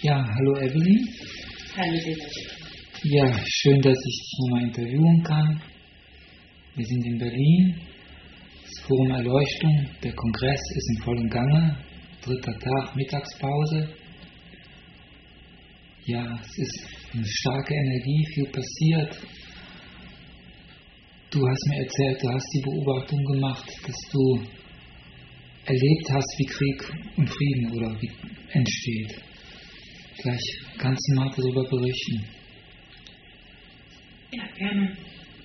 Ja, hallo Evelyn. Hallo David. Ja, schön, dass ich dich nochmal interviewen kann. Wir sind in Berlin. Das Forum Erleuchtung, der Kongress ist in vollem Gange. 3. Tag, Mittagspause. Ja, es ist eine starke Energie, viel passiert. Du hast mir erzählt, du hast die Beobachtung gemacht, dass du erlebt hast, wie Krieg und Frieden oder wie entsteht. Vielleicht kannst du mal darüber berichten. Ja, gerne.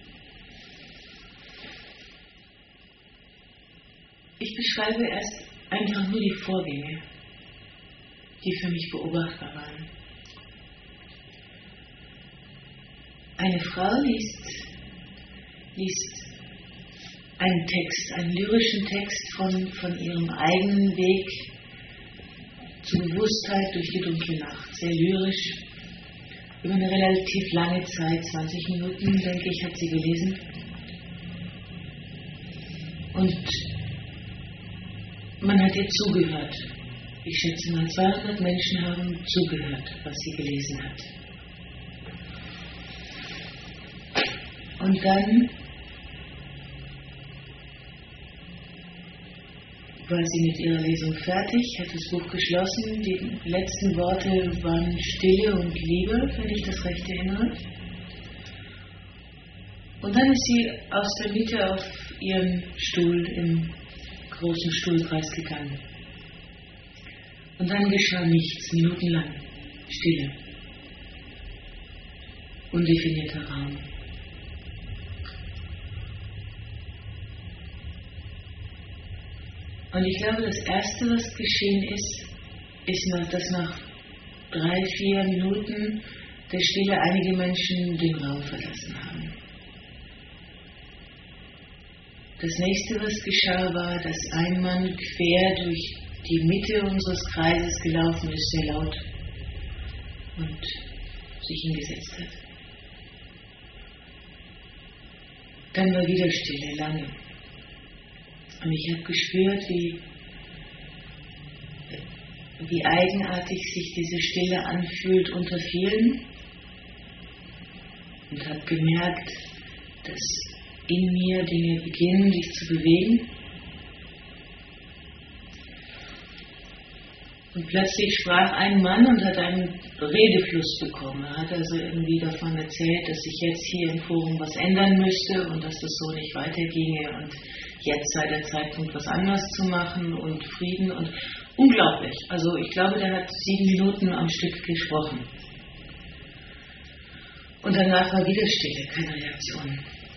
Ich beschreibe erst einfach nur die Vorgänge, die für mich beobachtbar waren. Eine Frau liest einen Text, einen lyrischen Text von ihrem eigenen Weg zur Bewusstheit durch die dunkle Nacht. Sehr lyrisch, über eine relativ lange Zeit, 20 Minuten, denke ich, hat sie gelesen. Und man hat ihr zugehört. Ich schätze mal, 200 Menschen haben zugehört, was sie gelesen hat. Und dann war sie mit ihrer Lesung fertig, hat das Buch geschlossen. Die letzten Worte waren Stille und Liebe, wenn ich das recht erinnere. Und dann ist sie aus der Mitte auf ihren Stuhl im großen Stuhlkreis gegangen. Und dann geschah nichts, minutenlang. Stille. Undefinierter Raum. Und ich glaube, das Erste, was geschehen ist, dass nach 3-4 Minuten der Stille einige Menschen den Raum verlassen haben. Das Nächste, was geschah, war, dass ein Mann quer durch die Mitte unseres Kreises gelaufen ist, sehr laut, und sich hingesetzt hat. Dann war wieder Stille, lange. Und ich habe gespürt, wie eigenartig sich diese Stille anfühlt unter vielen, und habe gemerkt, dass in mir Dinge beginnen, sich zu bewegen. Und plötzlich sprach ein Mann und hat einen Redefluss bekommen. Er hat also irgendwie davon erzählt, dass sich jetzt hier im Forum was ändern müsste und dass das so nicht weiterginge und jetzt sei der Zeitpunkt, was anders zu machen und Frieden und unglaublich. Also ich glaube, der hat 7 Minuten am Stück gesprochen. Und danach war wieder Stille, keine Reaktion.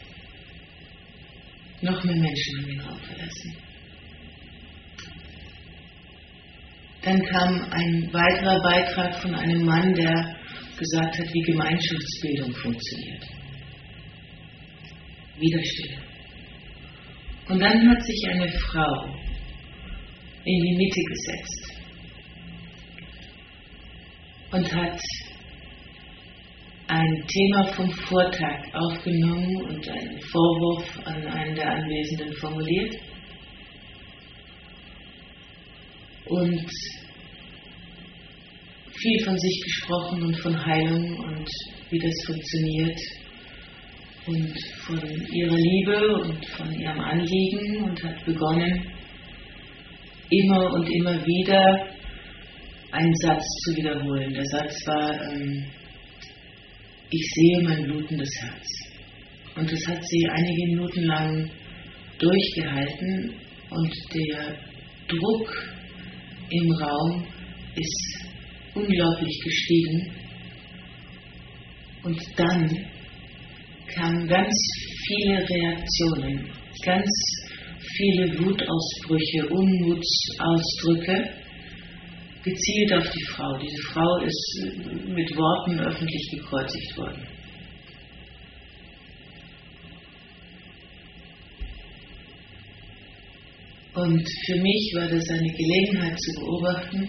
Noch mehr Menschen haben den Raum verlassen. Dann kam ein weiterer Beitrag von einem Mann, der gesagt hat, wie Gemeinschaftsbildung funktioniert. Wieder Stille. Und dann hat sich eine Frau in die Mitte gesetzt und hat ein Thema vom Vortag aufgenommen und einen Vorwurf an einen der Anwesenden formuliert und viel von sich gesprochen und von Heilung und wie das funktioniert und von ihrer Liebe und von ihrem Anliegen, und hat begonnen, immer und immer wieder einen Satz zu wiederholen. Der Satz war, ich sehe mein blutendes Herz. Und das hat sie einige Minuten lang durchgehalten, und der Druck im Raum ist unglaublich gestiegen. Und dann kamen ganz viele Reaktionen, ganz viele Wutausbrüche, Unmutsausdrücke, gezielt auf die Frau. Diese Frau ist mit Worten öffentlich gekreuzigt worden. Und für mich war das eine Gelegenheit zu beobachten,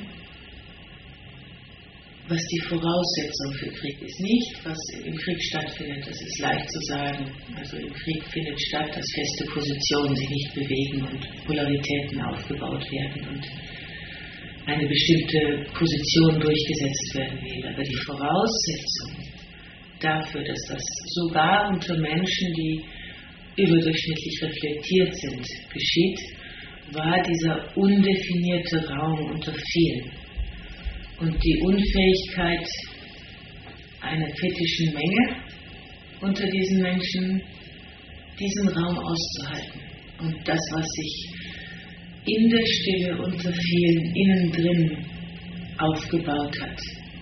was die Voraussetzung für Krieg ist. Nicht, was im Krieg stattfindet, das ist leicht zu sagen. Also im Krieg findet statt, dass feste Positionen sich nicht bewegen und Polaritäten aufgebaut werden und eine bestimmte Position durchgesetzt werden will. Aber die Voraussetzung dafür, dass das sogar unter Menschen, die überdurchschnittlich reflektiert sind, geschieht, war dieser undefinierte Raum unter vielen und die Unfähigkeit einer kritischen Menge unter diesen Menschen, diesen Raum auszuhalten und das, was sich in der Stille unter vielen innen drin aufgebaut hat,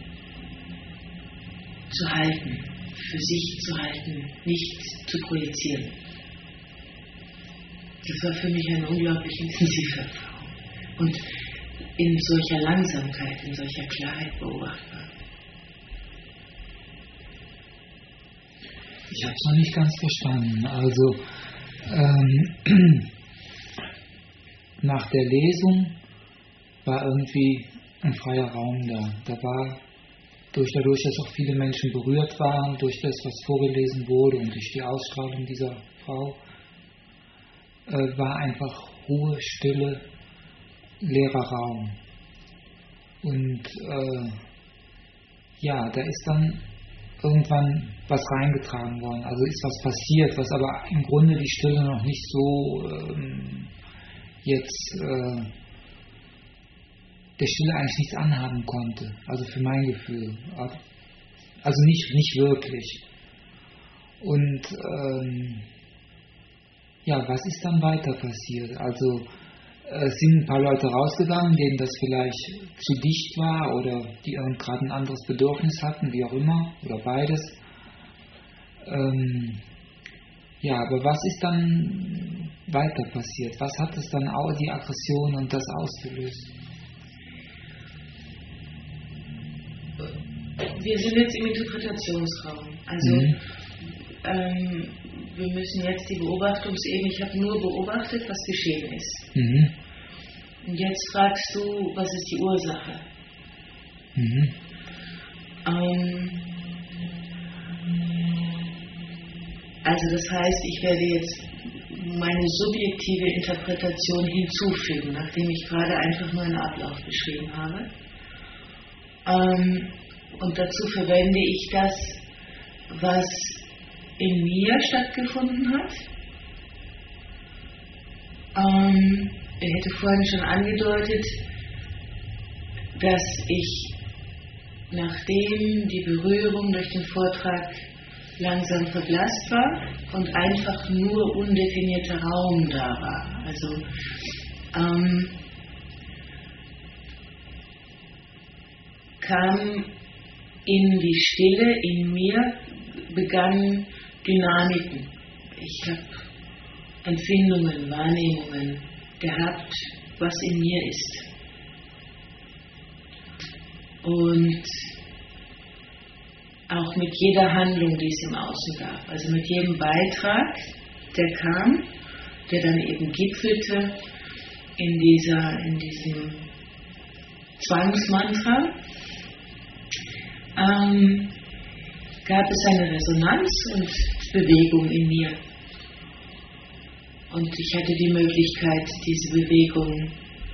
zu halten, für sich zu halten, nicht zu projizieren. Das war für mich eine unglaublich intensive Erfahrung und in solcher Langsamkeit, in solcher Klarheit beobachtbar. Ich habe es noch nicht ganz verstanden. Also nach der Lesung war irgendwie ein freier Raum da. Da war dadurch, dass auch viele Menschen berührt waren, durch das, was vorgelesen wurde und durch die Ausstrahlung dieser Frau, war einfach Ruhe, Stille, leerer Raum. Und ja, da ist dann irgendwann was reingetragen worden, also ist was passiert, was aber im Grunde die Stille noch nicht so jetzt der Stille eigentlich nichts anhaben konnte, also für mein Gefühl, also nicht wirklich. Und ja, was ist dann weiter passiert? Also es sind ein paar Leute rausgegangen, denen das vielleicht zu dicht war oder die gerade ein anderes Bedürfnis hatten, wie auch immer, oder beides. Ja, aber was ist dann weiter passiert? Was hat es dann auch, die Aggression und das ausgelöst? Wir sind jetzt im Interpretationsraum. Also wir müssen jetzt die Beobachtungsebene, ich habe nur beobachtet, was geschehen ist. Und jetzt fragst du, was ist die Ursache? Also das heißt, ich werde jetzt meine subjektive Interpretation hinzufügen, nachdem ich gerade einfach nur einen Ablauf beschrieben habe. Und dazu verwende ich das, was in mir stattgefunden hat. Ich hätte vorhin schon angedeutet, dass ich, nachdem die Berührung durch den Vortrag langsam verblasst war und einfach nur undefinierter Raum da war. Also kam in die Stille, in mir begannen Dynamiken. Ich habe Empfindungen, Wahrnehmungen gehabt, was in mir ist. Und auch mit jeder Handlung, die es im Außen gab, also mit jedem Beitrag, der kam, der dann eben gipfelte in diesem Zwangsmantra, gab es eine Resonanz und Bewegung in mir. Und ich hatte die Möglichkeit, diese Bewegung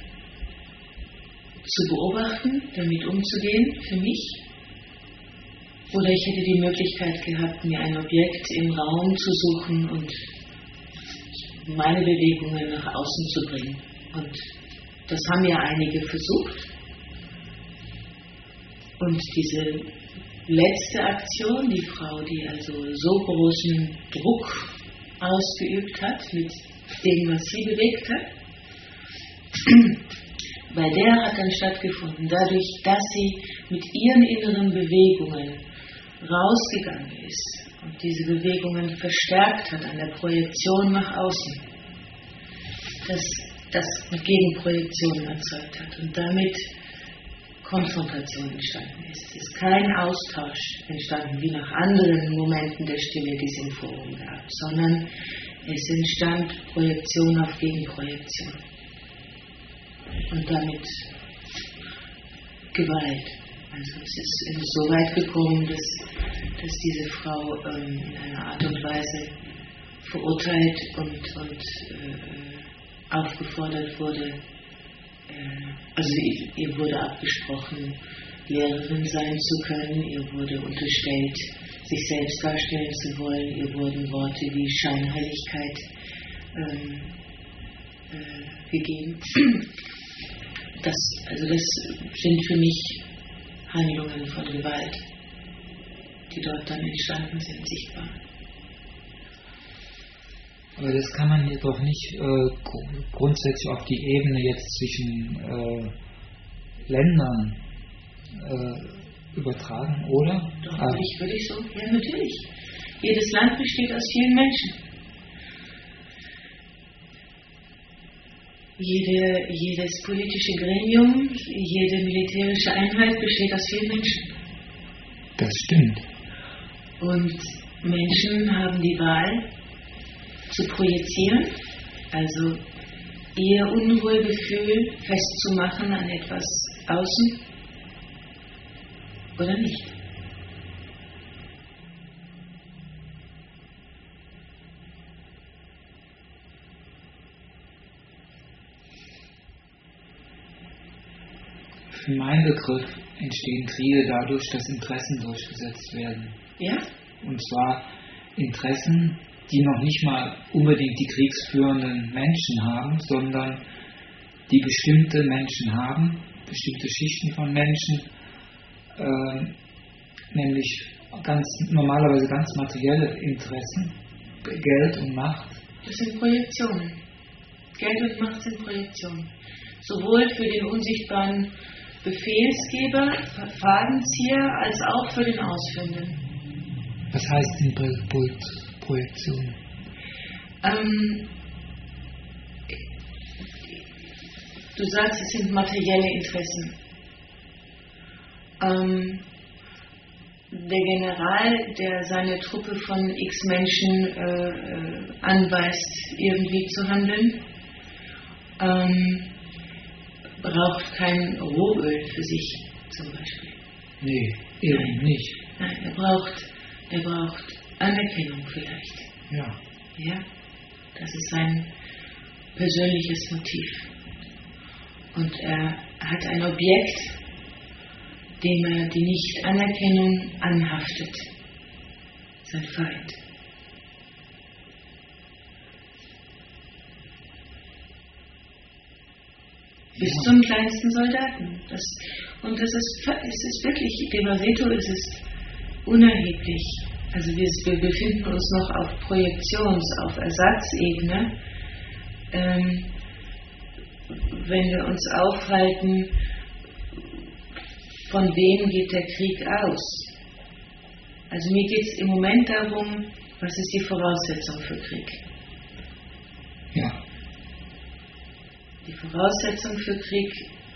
zu beobachten, damit umzugehen für mich. Oder ich hätte die Möglichkeit gehabt, mir ein Objekt im Raum zu suchen und meine Bewegungen nach außen zu bringen. Und das haben ja einige versucht. Und diese letzte Aktion, die Frau, die also so großen Druck ausgeübt hat mit dem, was sie bewegt hat, bei der hat dann stattgefunden, dadurch, dass sie mit ihren inneren Bewegungen rausgegangen ist und diese Bewegungen verstärkt hat an der Projektion nach außen, dass das Gegenprojektionen erzeugt hat und damit Konfrontation entstanden ist. Es ist kein Austausch entstanden, wie nach anderen Momenten der Stille, die es im Forum gab, sondern es entstand Projektion auf Gegenprojektion und damit Gewalt. Also es ist so weit gekommen, dass diese Frau in einer Art und Weise verurteilt und aufgefordert wurde, Also ihr wurde abgesprochen, Lehrerin sein zu können, ihr wurde unterstellt, sich selbst darstellen zu wollen, ihr wurden Worte wie Scheinheiligkeit gegeben. Das sind für mich Handlungen von Gewalt, die dort dann entstanden sind, sichtbar. Aber das kann man doch nicht grundsätzlich auf die Ebene jetzt zwischen Ländern übertragen, oder? Doch, würde ich so. Ja, natürlich. Jedes Land besteht aus vielen Menschen. Jedes politische Gremium, jede militärische Einheit besteht aus vielen Menschen. Das stimmt. Und Menschen haben die Wahl zu projizieren, also ihr Unwohlgefühl festzumachen an etwas außen oder nicht. Für meinen Begriff entstehen Kriege dadurch, dass Interessen durchgesetzt werden. Ja? Und zwar Interessen, die noch nicht mal unbedingt die kriegsführenden Menschen haben, sondern die bestimmte Menschen haben, bestimmte Schichten von Menschen, nämlich normalerweise ganz materielle Interessen, Geld und Macht. Das sind Projektionen. Geld und Macht sind Projektionen. Sowohl für den unsichtbaren Befehlsgeber, Fadenzieher, als auch für den Ausführenden. Was heißt denn Projektion? Du sagst, es sind materielle Interessen. Der General, der seine Truppe von x Menschen anweist, irgendwie zu handeln, braucht kein Rohöl für sich zum Beispiel. Nee, eben nicht. Nein, er braucht Anerkennung vielleicht. Ja. Ja, das ist sein persönliches Motiv. Und er hat ein Objekt, dem er die Nicht-Anerkennung anhaftet. Sein Feind. Bis zum kleinsten Soldaten. Es ist wirklich, de Mareto ist es unerheblich. Also wir befinden uns noch auf auf Ersatzebene. Wenn wir uns aufhalten, von wem geht der Krieg aus? Also mir geht es im Moment darum, was ist die Voraussetzung für Krieg? Ja. Die Voraussetzung für Krieg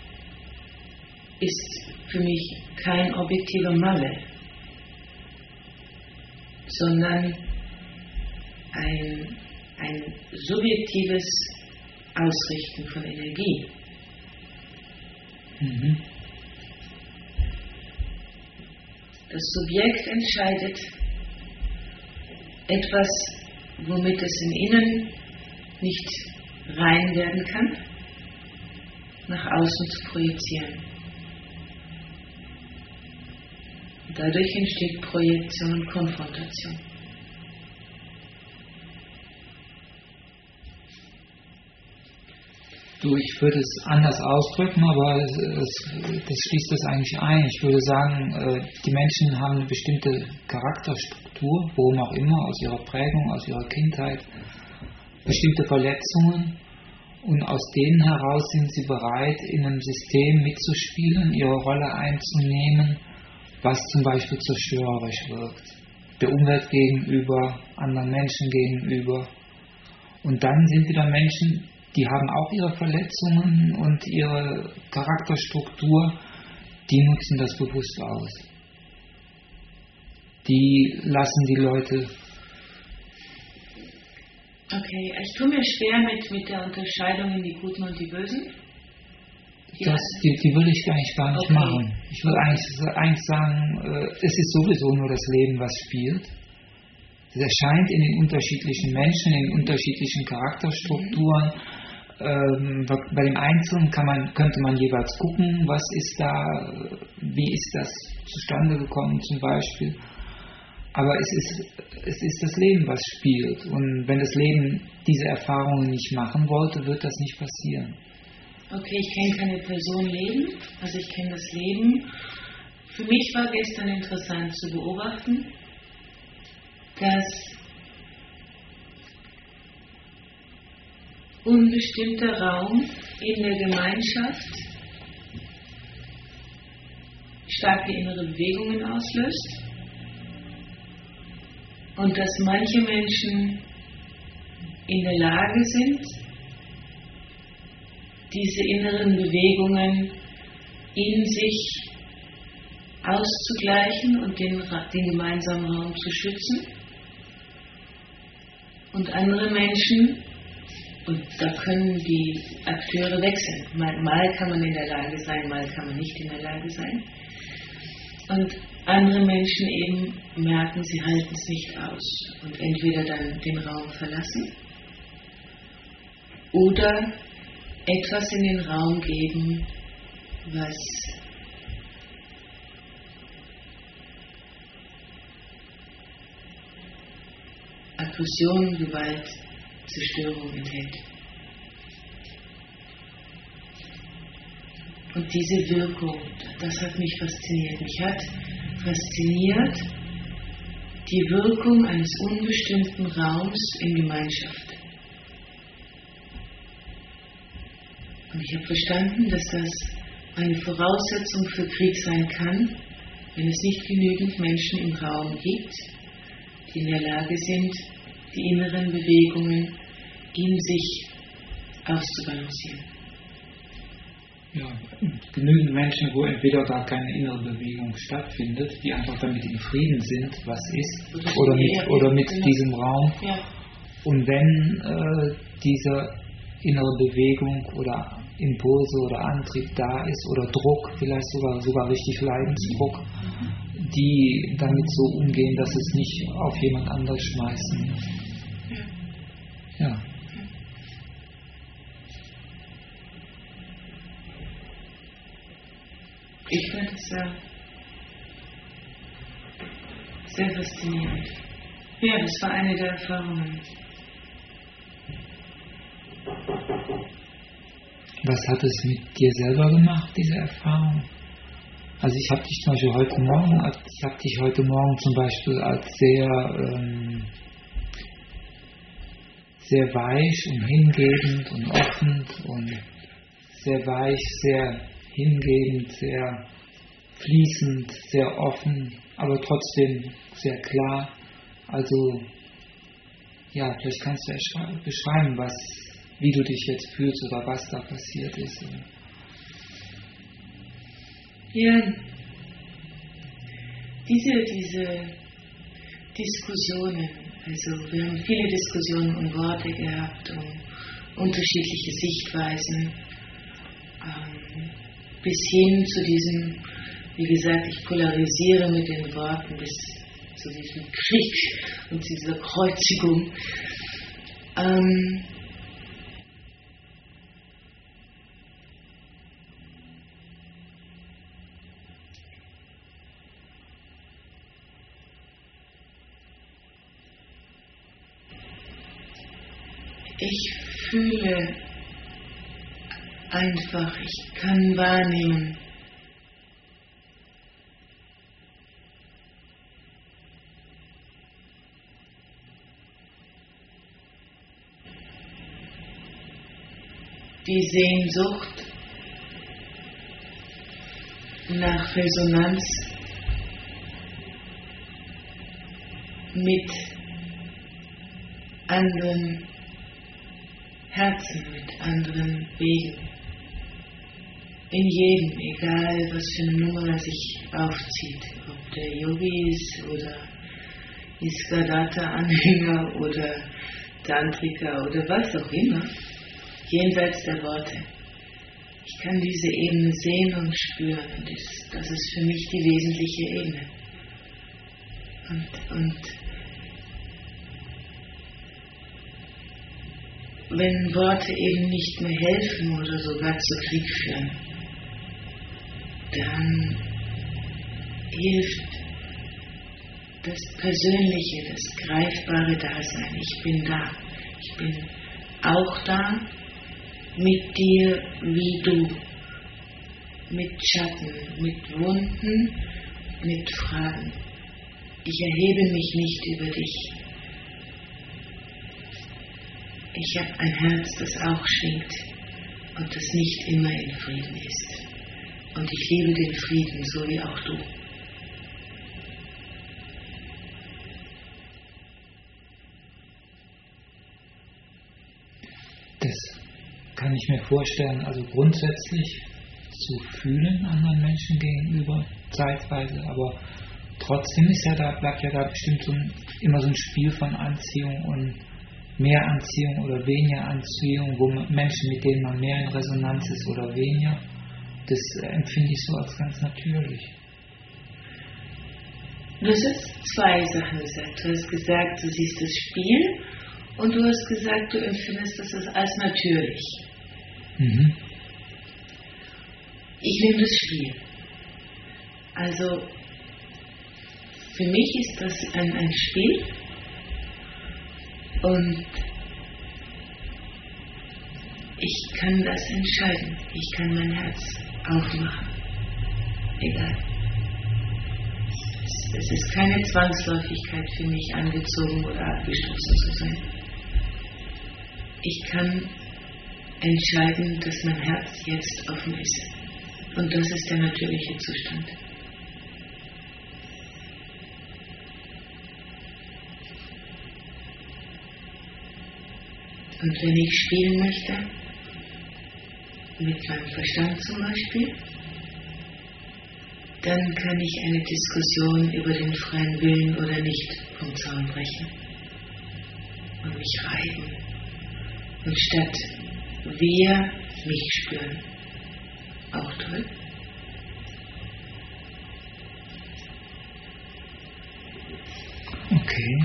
ist für mich kein objektiver Mangel, sondern ein subjektives Ausrichten von Energie. Mhm. Das Subjekt entscheidet etwas, womit es im Innen nicht rein werden kann, nach außen zu projizieren. Und dadurch entsteht Projektion und Konfrontation. Ich würde es anders ausdrücken, aber das schließt das eigentlich ein. Ich würde sagen, die Menschen haben eine bestimmte Charakterstruktur, worum auch immer, aus ihrer Prägung, aus ihrer Kindheit, bestimmte Verletzungen, und aus denen heraus sind sie bereit, in einem System mitzuspielen, ihre Rolle einzunehmen, was zum Beispiel zerstörerisch wirkt, der Umwelt gegenüber, anderen Menschen gegenüber. Und dann sind wieder Menschen, die haben auch ihre Verletzungen und ihre Charakterstruktur, die nutzen das bewusst aus. Die lassen die Leute. Okay, ich tue mir schwer mit der Unterscheidung in die Guten und die Bösen. Die würde ich eigentlich gar nicht machen. Ich würde eigentlich sagen, es ist sowieso nur das Leben, was spielt. Es erscheint in den unterschiedlichen Menschen, in den unterschiedlichen Charakterstrukturen. bei dem Einzelnen könnte man jeweils gucken, was ist da, wie ist das zustande gekommen zum Beispiel. Aber es ist das Leben, was spielt. Und wenn das Leben diese Erfahrungen nicht machen wollte, wird das nicht passieren. Okay, ich kenne keine Person Leben, also ich kenne das Leben. Für mich war gestern interessant zu beobachten, dass unbestimmter Raum in der Gemeinschaft starke innere Bewegungen auslöst und dass manche Menschen in der Lage sind, diese inneren Bewegungen in sich auszugleichen und den gemeinsamen Raum zu schützen. Und andere Menschen, und da können die Akteure wechseln. Mal kann man in der Lage sein, mal kann man nicht in der Lage sein. Und andere Menschen eben merken, sie halten es nicht aus und entweder dann den Raum verlassen oder etwas in den Raum geben, was Aggression, Gewalt, Zerstörung enthält. Und diese Wirkung, das hat mich fasziniert. Mich hat fasziniert die Wirkung eines unbestimmten Raums in Gemeinschaft. Und ich habe verstanden, dass das eine Voraussetzung für Krieg sein kann, wenn es nicht genügend Menschen im Raum gibt, die in der Lage sind, die inneren Bewegungen in sich auszubalancieren. Ja, genügend Menschen, wo entweder gar keine innere Bewegung stattfindet, die einfach damit in Frieden sind, was ist, oder mit diesem Raum. Ja. Und wenn diese innere Bewegung oder Impulse oder Antrieb da ist oder Druck, vielleicht sogar richtig Leidensdruck, die damit so umgehen, dass es nicht auf jemand anders schmeißen. Ja. Ich fand es sehr faszinierend. Ja, das war eine der Erfahrungen. Was hat es mit dir selber gemacht, diese Erfahrung? Also ich habe dich zum Beispiel heute Morgen zum Beispiel als sehr weich und hingebend und offen und sehr weich, sehr hingebend, sehr fließend, sehr offen, aber trotzdem sehr klar. Also ja, vielleicht kannst du beschreiben, wie du dich jetzt fühlst oder was da passiert ist. Ja, diese Diskussionen, also wir haben viele Diskussionen um Worte gehabt, um unterschiedliche Sichtweisen, bis hin zu diesem, wie gesagt, ich polarisiere mit den Worten, bis zu diesem Krieg und dieser Kreuzigung. Ich fühle einfach, ich kann wahrnehmen, die Sehnsucht nach Resonanz mit anderen Herzen, mit anderen Wegen. In jedem, egal was für eine Nummer sich aufzieht, ob der Yogi ist oder Iskadatta-Anhänger oder Tantriker oder was auch immer, jenseits der Worte. Ich kann diese Ebene sehen und spüren und das ist für mich die wesentliche Ebene. Und wenn Worte eben nicht mehr helfen oder sogar zu Krieg führen, dann hilft das persönliche, das greifbare Dasein. Ich bin da. Ich bin auch da mit dir wie du. Mit Schatten, mit Wunden, mit Fragen. Ich erhebe mich nicht über dich. Ich habe ein Herz, das auch schwingt und das nicht immer in Frieden ist. Und ich liebe den Frieden, so wie auch du. Das kann ich mir vorstellen, also grundsätzlich zu fühlen anderen Menschen gegenüber, zeitweise, aber trotzdem bleibt ja da bestimmt immer so ein Spiel von Anziehung und mehr Anziehung oder weniger Anziehung, wo Menschen, mit denen man mehr in Resonanz ist oder weniger, das empfinde ich so als ganz natürlich. Du hast jetzt zwei Sachen gesagt. Du hast gesagt, du siehst das Spiel und du hast gesagt, du empfindest das als natürlich. Mhm. Ich nehme das Spiel. Also für mich ist das ein Spiel und ich kann das entscheiden. Ich kann mein Herz aufmachen. Egal. Es ist keine Zwangsläufigkeit für mich, angezogen oder abgestoßen zu sein. Ich kann entscheiden, dass mein Herz jetzt offen ist. Und das ist der natürliche Zustand. Und wenn ich spielen möchte, mit meinem Verstand zum Beispiel, dann kann ich eine Diskussion über den freien Willen oder nicht vom Zaun brechen und mich reiben. Und statt wir mich spüren. Auch toll. Okay.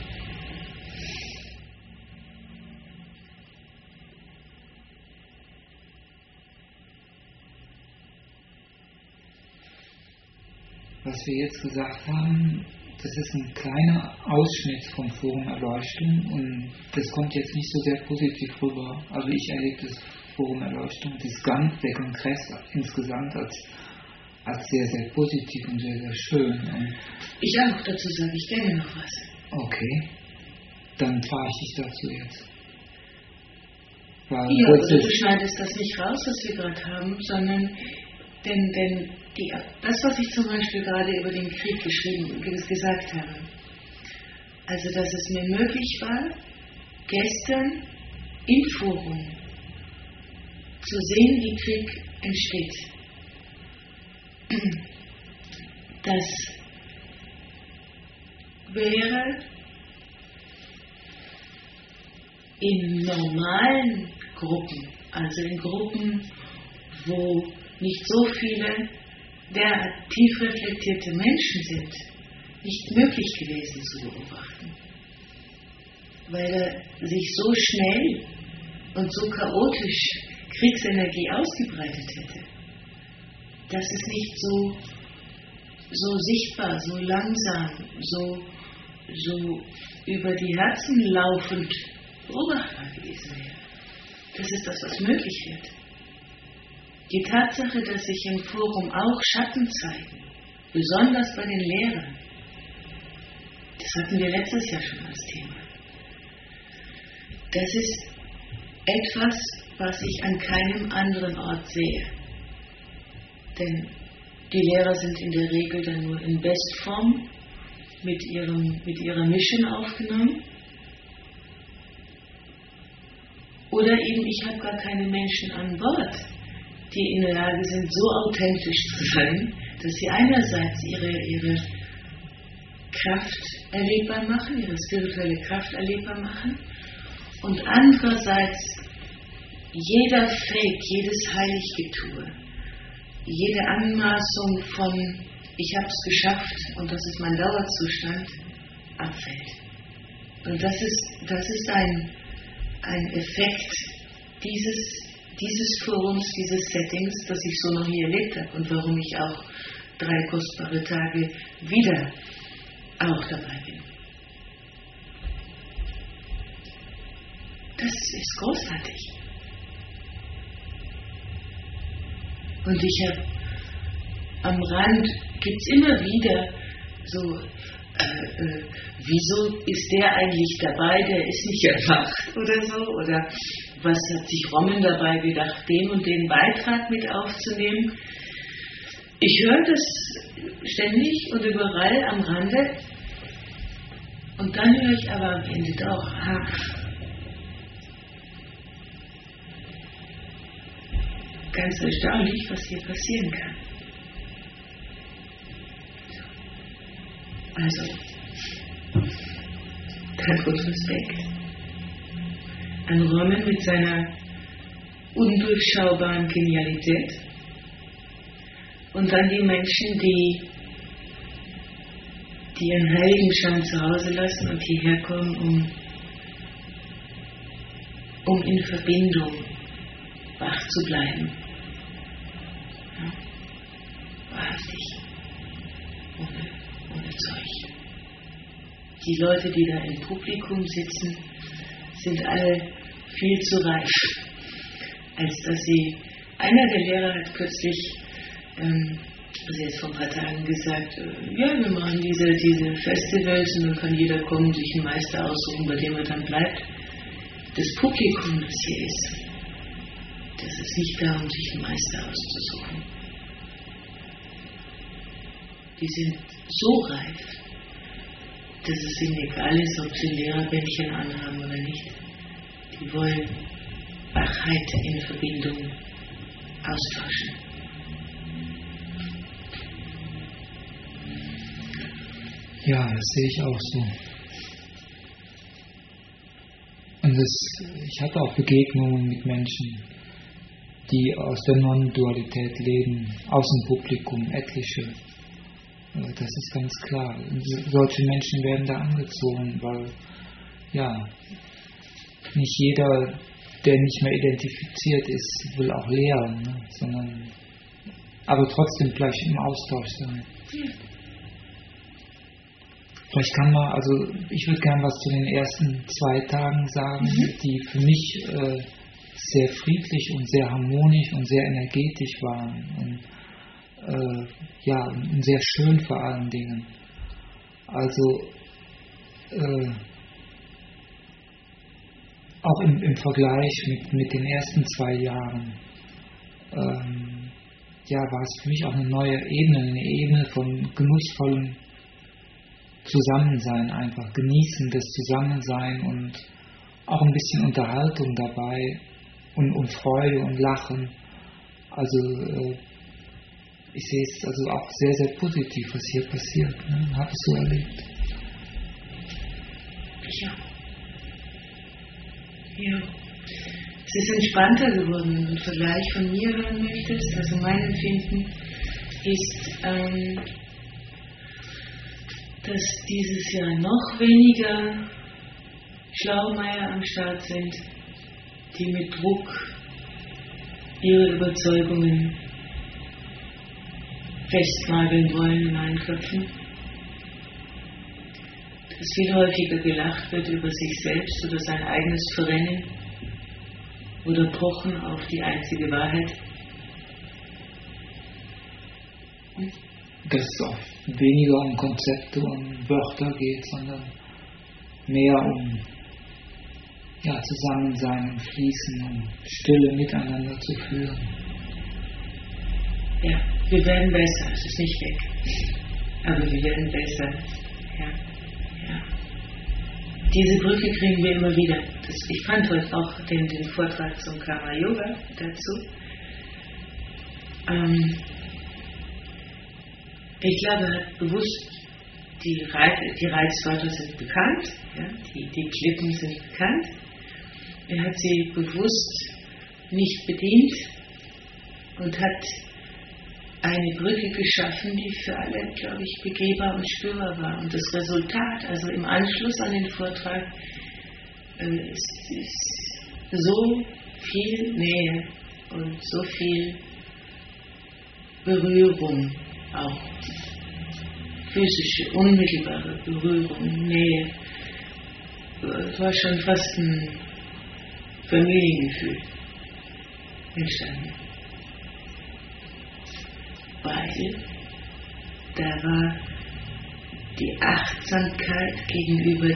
Was wir jetzt gesagt haben, das ist ein kleiner Ausschnitt vom Forum Erleuchtung und das kommt jetzt nicht so sehr positiv rüber. Also ich erlebe das Forum Erleuchtung, der Kongress insgesamt als sehr, sehr positiv und sehr, sehr schön. Und ich auch, dazu sage ich gerne noch was. Okay, dann frage ich dich dazu jetzt. Ja, aber du schneidest das nicht raus, was wir gerade haben, sondern das, was ich zum Beispiel gerade über den Krieg gesagt habe, also dass es mir möglich war, gestern im Forum zu sehen, wie Krieg entsteht. Das wäre in normalen Gruppen, also in Gruppen, wo nicht so viele derart tief reflektierte Menschen sind, nicht möglich gewesen zu beobachten. Weil er sich so schnell und so chaotisch Kriegsenergie ausgebreitet hätte, dass es nicht so sichtbar, so langsam, so über die Herzen laufend beobachtbar gewesen wäre. Das ist das, was möglich wird. Die Tatsache, dass sich im Forum auch Schatten zeigen, besonders bei den Lehrern, das hatten wir letztes Jahr schon als Thema. Das ist etwas, was ich an keinem anderen Ort sehe. Denn die Lehrer sind in der Regel dann nur in Bestform mit ihrer Mission aufgenommen. Oder eben, ich habe gar keine Menschen an Bord, die in der Lage sind, so authentisch zu sein, dass sie einerseits ihre Kraft erlebbar machen, ihre spirituelle Kraft erlebbar machen und andererseits jeder Fake, jedes Heiliggetue, jede Anmaßung von ich habe es geschafft und das ist mein Dauerzustand, abfällt. Und das ist ein Effekt dieses Forums, dieses Settings, das ich so noch nie erlebt habe und warum ich auch 3 kostbare Tage wieder auch dabei bin. Das ist großartig. Und ich habe am Rand, gibt es immer wieder so, wieso ist der eigentlich dabei, der ist nicht erwacht oder so, oder was hat sich Roman dabei gedacht, den und den Beitrag mit aufzunehmen. Ich höre das ständig und überall am Rande und dann höre ich aber am Ende doch, ganz erstaunlich, was hier passieren kann. Also, Dank und Respekt an Roman mit seiner undurchschaubaren Genialität und an die Menschen, die ihren Heiligenschein zu Hause lassen und hierher kommen, um in Verbindung wach zu bleiben. Ja? Wahrhaftig. Ohne Zeug. Die Leute, die da im Publikum sitzen, sind alle viel zu reif, als dass sie, einer der Lehrer hat kürzlich, also jetzt vor ein paar Tagen gesagt, ja, wir machen diese Festivals und dann kann jeder kommen, sich einen Meister aussuchen, bei dem er dann bleibt. Das Publikum, das hier ist, das ist nicht da, um sich einen Meister auszusuchen. Die sind so reif, dass es ihnen egal ist, ob sie Lehrerbändchen anhaben oder nicht. Die wollen Wachheit in Verbindung austauschen. Ja, das sehe ich auch so. Und ich hatte auch Begegnungen mit Menschen, die aus der Non-Dualität leben, aus dem Publikum, etliche. Das ist ganz klar. Solche Menschen werden da angezogen, weil ja, nicht jeder, der nicht mehr identifiziert ist, will auch lehren, ne? Sondern aber trotzdem gleich im Austausch sein. Ja. Vielleicht kann man, also ich würde gerne was zu den ersten 2 Tagen sagen, die für mich sehr friedlich und sehr harmonisch und sehr energetisch waren und und sehr schön vor allen Dingen. Also auch im Vergleich mit den ersten 2 Jahren war es für mich auch eine neue Ebene, eine Ebene von genussvollem Zusammensein, einfach genießen des Zusammensein und auch ein bisschen Unterhaltung dabei und Freude und Lachen. Also ich sehe es also auch sehr, sehr positiv, was hier passiert. Ne? Habe es so erlebt. Ja. Es ist entspannter geworden, wenn du einen Vergleich von mir hören möchtest. Also mein Empfinden ist, dass dieses Jahr noch weniger Schlaumeier am Start sind, die mit Druck ihre Überzeugungen festnageln wollen in meinen Köpfen. Dass viel häufiger gelacht wird über sich selbst oder sein eigenes Verrennen oder Pochen auf die einzige Wahrheit. Dass es auch weniger um Konzepte und Wörter geht, sondern mehr um Zusammensein und Fließen und Stille miteinander zu führen. Ja, wir werden besser, es ist nicht weg. Aber wir werden besser. Ja. Diese Brücke kriegen wir immer wieder. Ich fand heute auch den Vortrag zum Karma Yoga dazu. Ich glaube, er hat bewusst, die Reizwörter sind bekannt, ja, die Klippen sind bekannt. Er hat sie bewusst nicht bedient und hat eine Brücke geschaffen, die für alle, glaube ich, begehbar und spürbar war. Und das Resultat, also im Anschluss an den Vortrag, Es ist so viel Nähe und so viel Berührung, auch physische, unmittelbare Berührung, Nähe. Es war schon fast ein Familiengefühl entstanden. Weil da war die Achtsamkeit gegenüber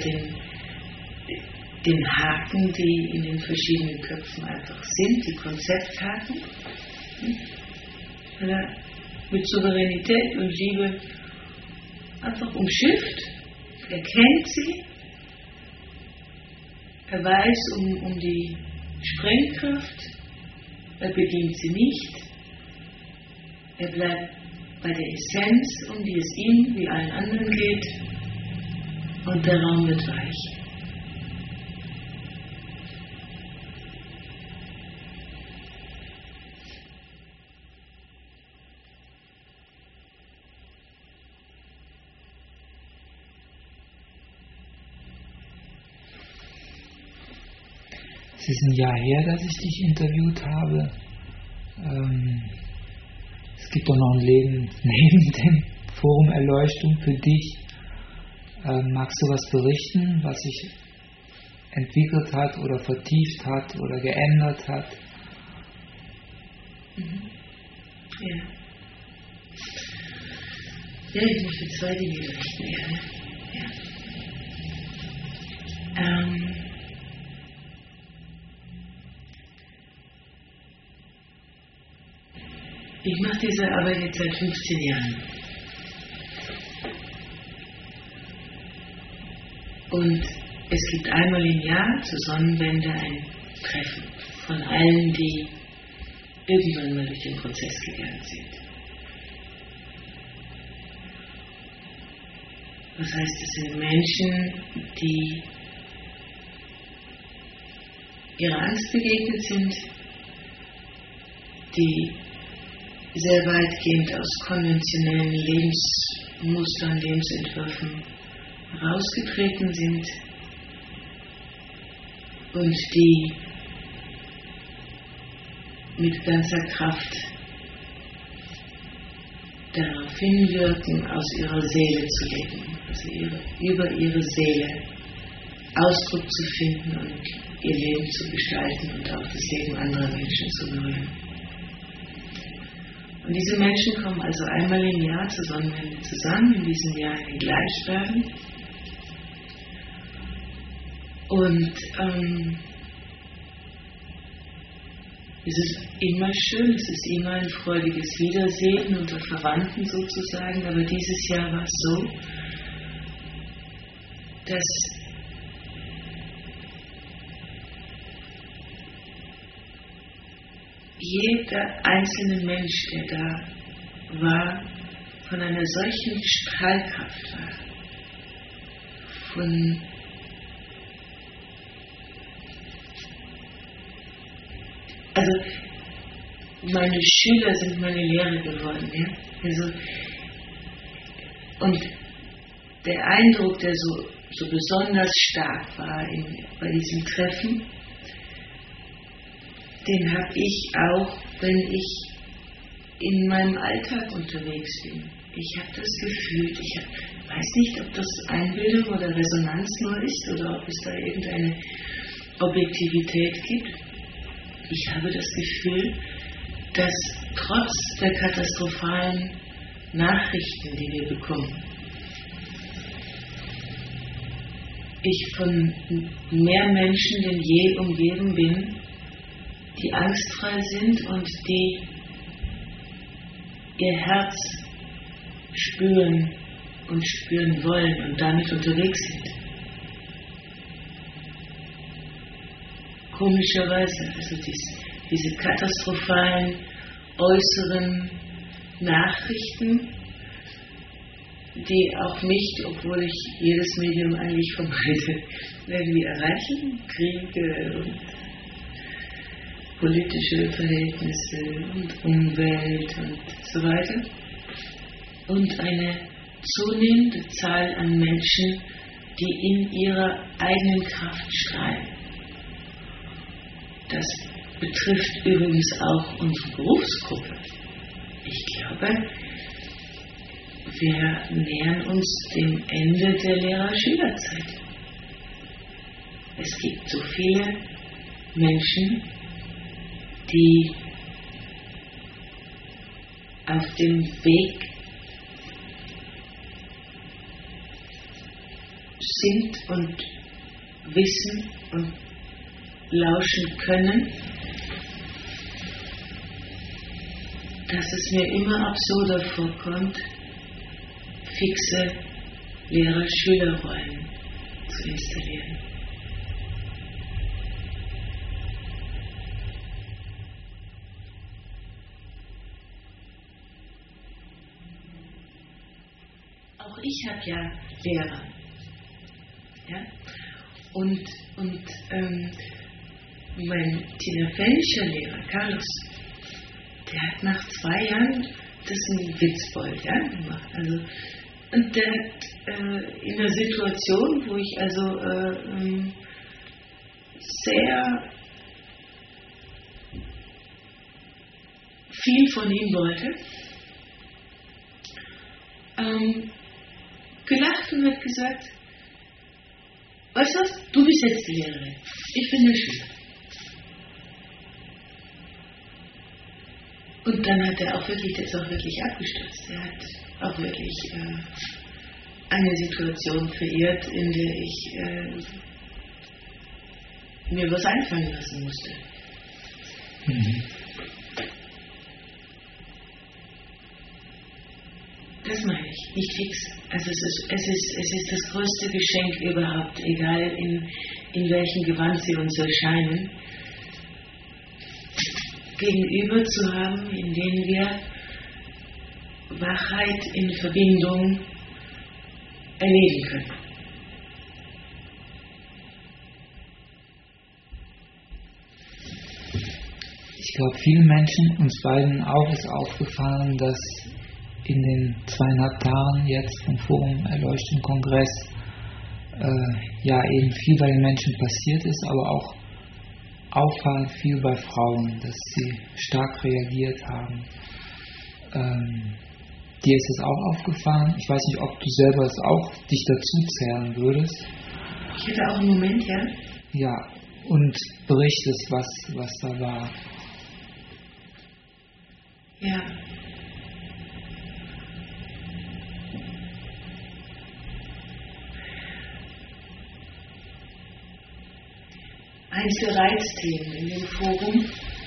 den Haken, die in den verschiedenen Köpfen einfach sind, die Konzepthaken. Mit Souveränität und Liebe einfach umschifft. Er kennt sie. Er weiß um die Sprengkraft. Er bedient sie nicht. Er bleibt bei der Essenz, um die es ihm wie allen anderen geht. Und der Raum wird weich. Es ist ein Jahr her, dass ich dich interviewt habe. Es gibt doch noch ein Leben neben dem Forum Erleuchtung für dich. Magst du was berichten, was sich entwickelt hat oder vertieft hat oder geändert hat? Ja. Ja, ich möchte zwei Dinge berichten gerne. Ja. Ich mache diese Arbeit jetzt seit 15 Jahren. Und es gibt einmal im Jahr zur Sonnenwende ein Treffen von allen, die irgendwann mal durch den Prozess gegangen sind. Das heißt, es sind Menschen, die ihrer Angst begegnet sind, die sehr weitgehend aus konventionellen Lebensmustern, Lebensentwürfen herausgetreten sind und die mit ganzer Kraft darauf hinwirken, aus ihrer Seele zu leben, also über ihre Seele Ausdruck zu finden und ihr Leben zu gestalten und auch das Leben anderer Menschen zu berühren. Und diese Menschen kommen also einmal im Jahr zur Sonnenwende zusammen, in diesem Jahr in den Gleichbergen. Und es ist immer schön, es ist immer ein freudiges Wiedersehen unter Verwandten sozusagen, aber dieses Jahr war es so, dass jeder einzelne Mensch, der da war, von einer solchen Strahlkraft war, also meine Schüler sind meine Lehrer geworden, ja? Also, und der Eindruck, der so besonders stark war bei diesem Treffen, den habe ich auch, wenn ich in meinem Alltag unterwegs bin. Ich habe das Gefühl, weiß nicht, ob das Einbildung oder Resonanz nur ist oder ob es da irgendeine Objektivität gibt. Ich habe das Gefühl, dass trotz der katastrophalen Nachrichten, die wir bekommen, ich von mehr Menschen denn je umgeben bin, die angstfrei sind und die ihr Herz spüren und spüren wollen und damit unterwegs sind. Komischerweise, also diese katastrophalen äußeren Nachrichten, die auch mich, obwohl ich jedes Medium eigentlich vermeide, irgendwie erreichen, Kriege und politische Verhältnisse und Umwelt und so weiter. Und eine zunehmende Zahl an Menschen, die in ihrer eigenen Kraft strahlen. das betrifft übrigens auch unsere Berufsgruppe. Ich glaube, wir nähern uns dem Ende der Lehrer-Schülerzeit. Es gibt so viele Menschen, die auf dem Weg sind und wissen und lauschen können, dass es mir immer absurder vorkommt, fixe Lehrer-Schüler-Rollen zu installieren. Auch ich habe ja Lehrer. Ja? Und mein Tinerfenischer Lehrer, Carlos, der hat nach 2 Jahren das ein Witzbold, ja, gemacht. Also, und der hat in einer Situation, wo ich also sehr viel von ihm wollte, gelacht und hat gesagt, weißt du was, du bist jetzt die Lehrerin, ich bin der Schüler. Und dann hat er auch wirklich, das auch wirklich abgestürzt. Er hat auch wirklich eine Situation verirrt, in der ich mir was einfallen lassen musste. Mhm. Das meine ich, nicht fix. Also es ist das größte Geschenk überhaupt, egal in welchem Gewand sie uns erscheinen, gegenüber zu haben, in denen wir Wachheit in Verbindung erleben können. Ich glaube, vielen Menschen, uns beiden auch, ist aufgefallen, dass in den 2,5 Tagen jetzt vom Forum Erleuchtung Kongress ja eben viel bei den Menschen passiert ist, aber auch auffallend viel bei Frauen, dass sie stark reagiert haben. Dir ist es auch aufgefallen? Ich weiß nicht, ob du selber es auch dich dazu zählen würdest. Ich hätte auch einen Moment, ja? Ja, und berichtest, was da war. Ja. Eins der Reizthemen in dem Forum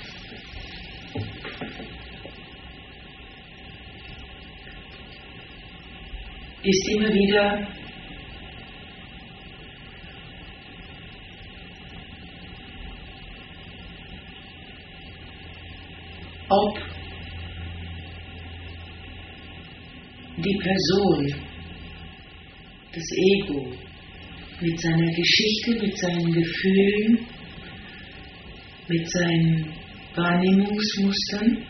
ist immer wieder ob die Person, das Ego, mit seiner Geschichte, mit seinen Gefühlen, mit seinen Wahrnehmungsmustern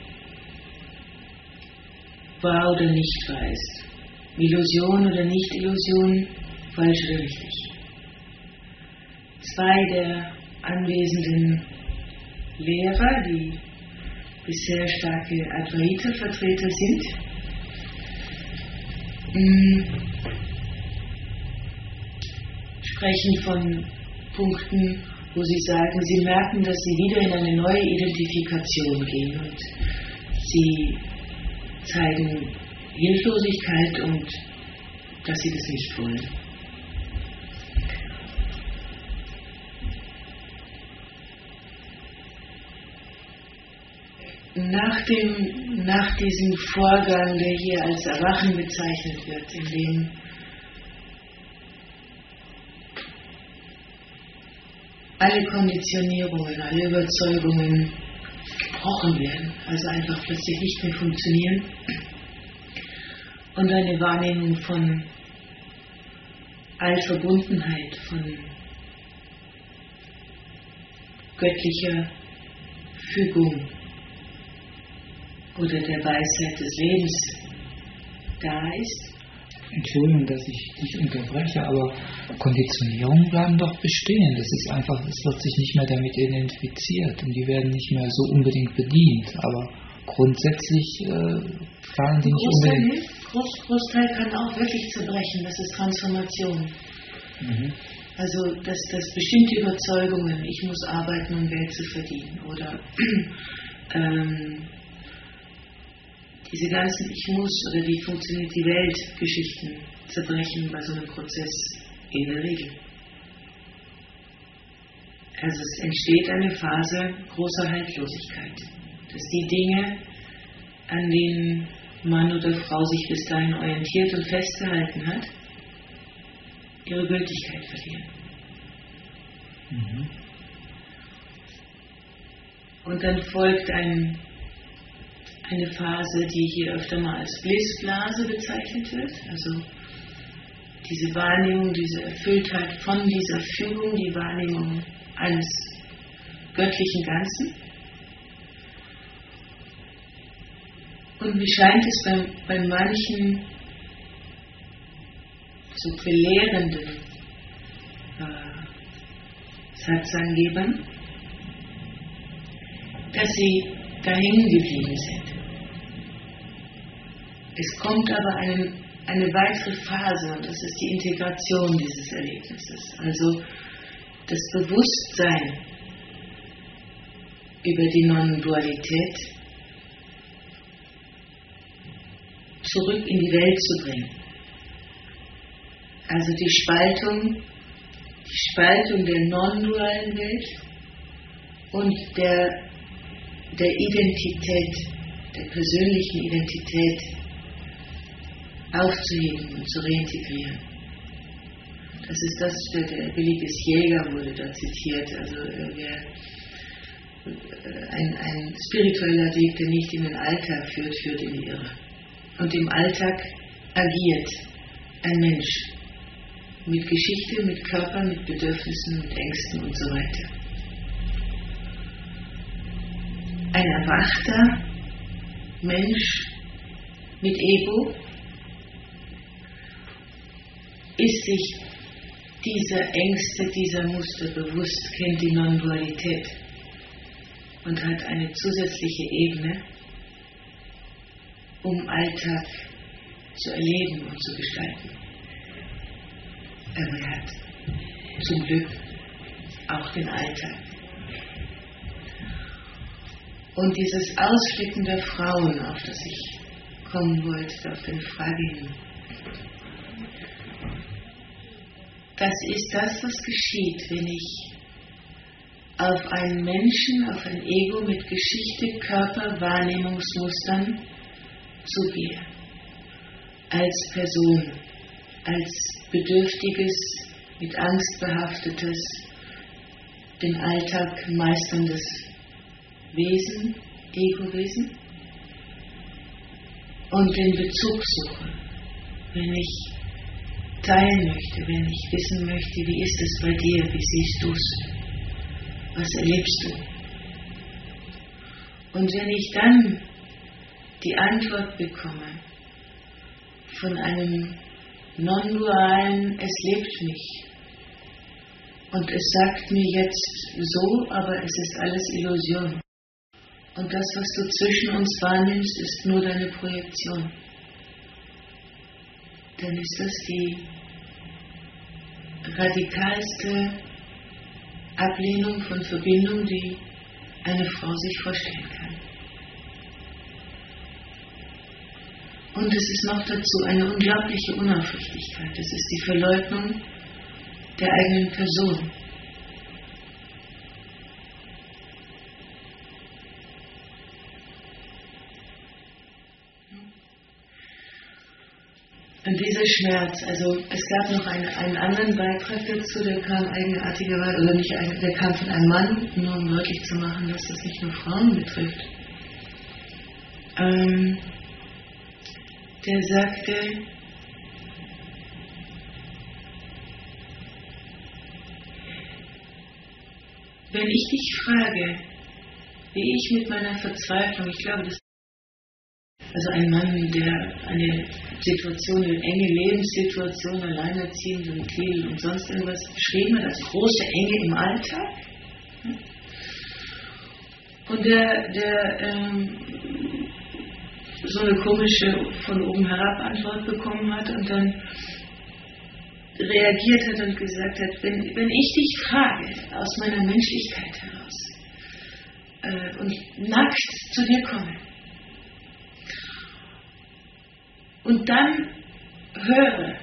wahr oder nicht wahr ist. Illusion oder Nicht-Illusion, falsch oder richtig. 2 der anwesenden Lehrer, die bisher starke Advaita-Vertreter sind, sprechen von Punkten, wo sie sagen, sie merken, dass sie wieder in eine neue Identifikation gehen und sie zeigen Hilflosigkeit und dass sie das nicht wollen. Nach diesem Vorgang, der hier als Erwachen bezeichnet wird, in dem alle Konditionierungen, alle Überzeugungen gebrochen werden, also einfach plötzlich nicht mehr funktionieren, und eine Wahrnehmung von Allverbundenheit, von göttlicher Fügung oder der Weisheit des Lebens da ist, Entschuldigung, dass ich dich unterbreche, aber Konditionierungen bleiben doch bestehen. Das ist einfach, es wird sich nicht mehr damit identifiziert und die werden nicht mehr so unbedingt bedient. Aber grundsätzlich fallen die nicht unbedingt. Großteil kann auch wirklich zerbrechen. Das ist Transformation. Mhm. Also, dass bestimmte Überzeugungen, ich muss arbeiten, um Geld zu verdienen, oder diese ganzen Ich muss oder wie funktioniert die Welt Geschichten zerbrechen bei so einem Prozess in der Regel. Also es entsteht eine Phase großer Haltlosigkeit, dass die Dinge, an denen Mann oder Frau sich bis dahin orientiert und festgehalten hat, ihre Gültigkeit verlieren. Mhm. Und dann folgt eine Phase, die hier öfter mal als Blissblase bezeichnet wird, also diese Wahrnehmung, diese Erfülltheit von dieser Fügung, die Wahrnehmung eines göttlichen Ganzen. Und mir scheint es bei manchen so belehrenden Satzangebern, dass sie dahin geblieben sind. Es kommt aber eine weitere Phase und das ist die Integration dieses Erlebnisses. Also das Bewusstsein über die Non-Dualität zurück in die Welt zu bringen. Also die Spaltung der non-dualen Welt und der Identität, der persönlichen Identität aufzuheben und zu reintegrieren. Das ist das, der Williges Jäger wurde da zitiert, also ein spiritueller Weg, der nicht in den Alltag führt, führt in die Irre. Und im Alltag agiert ein Mensch mit Geschichte, mit Körper, mit Bedürfnissen, mit Ängsten und so weiter. Ein erwachter Mensch mit Ego ist sich dieser Ängste, dieser Muster bewusst, kennt die Non-Dualität und hat eine zusätzliche Ebene, um Alltag zu erleben und zu gestalten. Aber er hat zum Glück auch den Alltag. Und dieses Ausflicken der Frauen, auf das ich kommen wollte, auf deine Frage hin, das ist das, was geschieht, wenn ich auf einen Menschen, auf ein Ego mit Geschichte, Körper, Wahrnehmungsmustern zugehe. Als Person, als bedürftiges, mit Angst behaftetes, den Alltag meisterndes Wesen, Ego-Wesen, und den Bezug suche, wenn ich teilen möchte, wenn ich wissen möchte, wie ist es bei dir, wie siehst du es, was erlebst du? Und wenn ich dann die Antwort bekomme von einem non-dualen, es lebt mich und es sagt mir jetzt so, aber es ist alles Illusion. Und das, was du zwischen uns wahrnimmst, ist nur deine Projektion. Dann ist das die radikalste Ablehnung von Verbindung, die eine Frau sich vorstellen kann. Und es ist noch dazu eine unglaubliche Unaufrichtigkeit. Es ist die Verleugnung der eigenen Person. Und dieser Schmerz, also es gab noch einen anderen Beitrag dazu, der kam eigenartigerweise, oder nicht, der kam von einem Mann, nur um deutlich zu machen, dass das nicht nur Frauen betrifft. Der sagte, wenn ich dich frage, wie ich mit meiner Verzweiflung, ich glaube, das also ein Mann, der eine Situationen, enge Lebenssituationen, Alleinerziehende und viel und sonst irgendwas beschrieben hat, als große Enge im Alltag. Und der so eine komische von oben herab Antwort bekommen hat und dann reagiert hat und gesagt hat, wenn ich dich frage, aus meiner Menschlichkeit heraus, und nackt zu dir komme und dann höre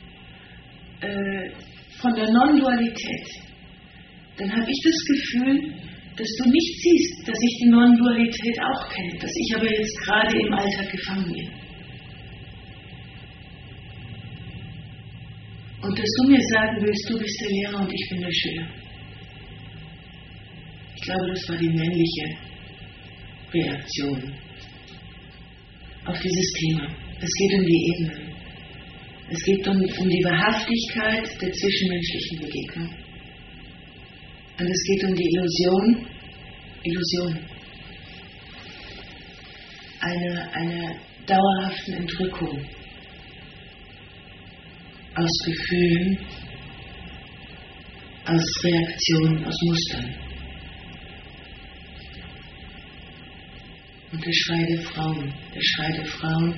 von der Non-Dualität, dann habe ich das Gefühl, dass du nicht siehst, dass ich die Non-Dualität auch kenne, dass ich aber jetzt gerade im Alltag gefangen bin. Und dass du mir sagen willst, du bist der Lehrer und ich bin der Schüler. Ich glaube, das war die männliche Reaktion auf dieses Thema. Es geht um die Ebenen. Es geht um die Wahrhaftigkeit der zwischenmenschlichen Begegnung. Und es geht um die Illusion einer dauerhaften Entrückung aus Gefühlen, aus Reaktionen, aus Mustern. Und der Schrei der Frauen,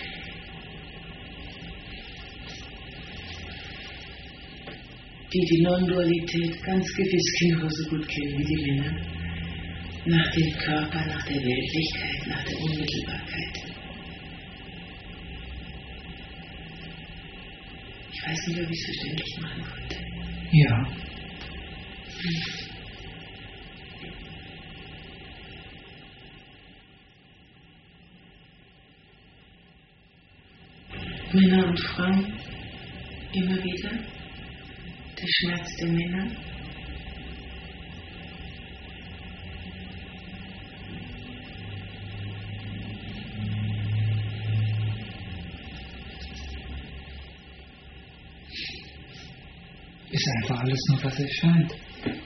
die Non-Dualität ganz gewiss genauso gut kennen wie die Männer, nach dem Körper, nach der Weltlichkeit, nach der Unmittelbarkeit. Ich weiß nicht, ob ich es verständlich machen konnte. Ja. Männer und Frauen, immer wieder. Der Schmerz der Männer. Ist einfach alles nur, was erscheint.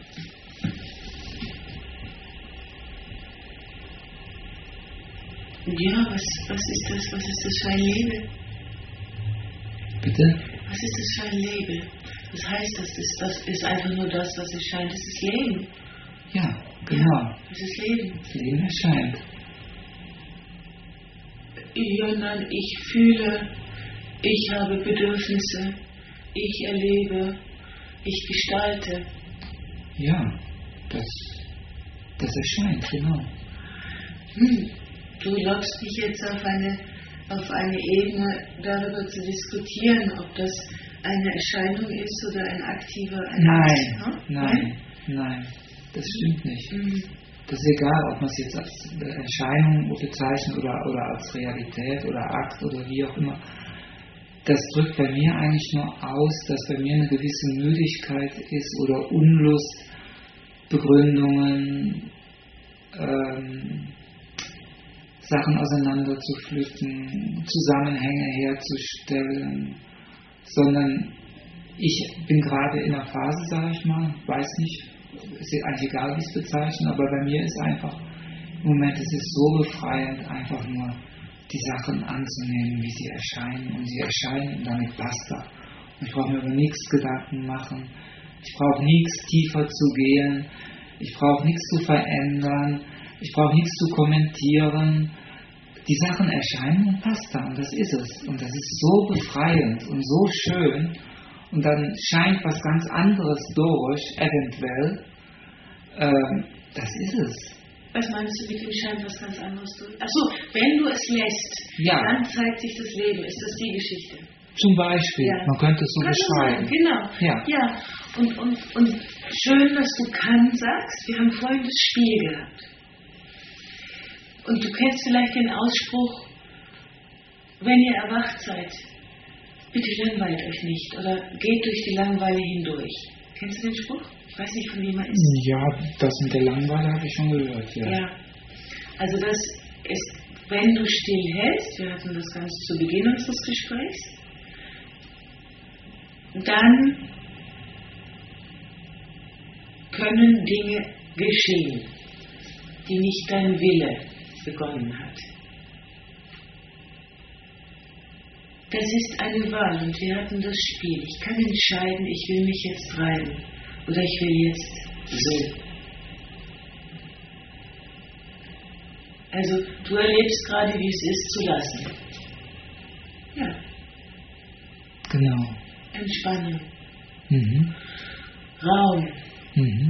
Ja, was ist das? Was ist das für ein Label? Bitte? Was ist das für ein Label? Das heißt, das ist einfach nur das, was erscheint. Das ist Leben. Ja, genau. Das ist Leben. Das Leben erscheint. Ja, nein, ich fühle, ich habe Bedürfnisse, ich erlebe, ich gestalte. Ja, das erscheint, genau. Du lockst mich jetzt auf eine Ebene, darüber zu diskutieren, ob das eine Erscheinung ist oder ein aktiver... Nein, das stimmt nicht. Das ist egal, ob man es jetzt als Erscheinung bezeichnet oder als Realität oder Akt oder wie auch immer. Das drückt bei mir eigentlich nur aus, dass bei mir eine gewisse Müdigkeit ist oder Unlust, Begründungen, Sachen auseinander zu pflücken, Zusammenhänge herzustellen, sondern ich bin gerade in einer Phase, sage ich mal, weiß nicht, ist eigentlich egal, wie ich es bezeichne, aber bei mir ist einfach, im Moment ist es so befreiend, einfach nur die Sachen anzunehmen, wie sie erscheinen, und sie erscheinen und damit basta. Und ich brauche mir über nichts Gedanken machen, ich brauche nichts tiefer zu gehen, ich brauche nichts zu verändern, ich brauche nichts zu kommentieren. Die Sachen erscheinen und basta, und das ist es. Und das ist so befreiend und so schön. Und dann scheint was ganz anderes durch, eventuell. Das ist es. Was meinst du mit dem scheint was ganz anderes durch? Achso, wenn du es lässt, dann zeigt sich das Leben. Ist das die Geschichte? Zum Beispiel, man könnte es so beschreiben. Genau. Ja. Und schön, dass du kann sagst. Wir haben vorhin das Spiel gehabt. Und du kennst vielleicht den Ausspruch, wenn ihr erwacht seid, bitte langweilt euch nicht oder geht durch die Langeweile hindurch. Kennst du den Spruch? Ich weiß nicht, von wem er ist. Ja, das mit der Langeweile habe ich schon gehört, ja. Also das ist, wenn du still hältst, wir hatten das ganz zu Beginn unseres Gesprächs, dann können Dinge geschehen, die nicht dein Wille begonnen hat. Das ist eine Wahl und wir hatten das Spiel. Ich kann entscheiden, ich will mich jetzt treiben oder ich will jetzt so. Also du erlebst gerade, wie es ist, zu lassen. Ja. Genau. Entspannung. Mhm. Raum. Mhm.